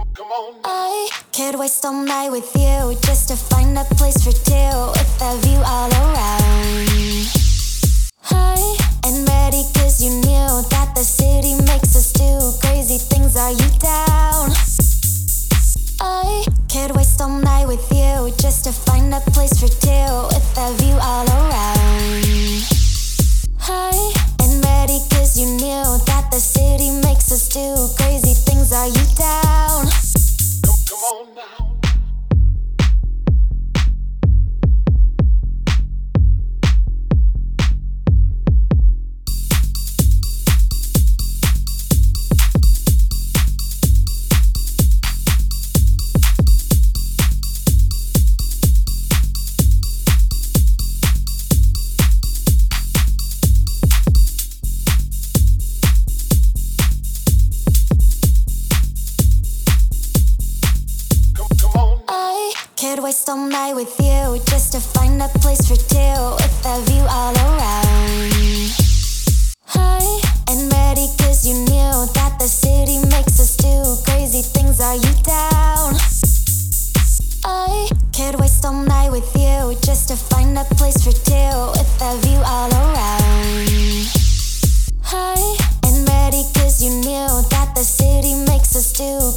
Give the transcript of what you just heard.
I could waste all night with you just to find a place for two with a view all around. High and ready cause you knew that the city makes us do crazy things. Are you down? I could waste all night with you just to find a place for two with a view all around. High and ready cause you knew that the city makes us do crazy things. Are you down? Come on now. Could waste all night with you just to find a place for two with a view all around. High and ready cause you knew that the city makes us do crazy things. Are you down? I could waste all night with you just to find a place for two with a view all around. High and ready cause you knew that the city makes us do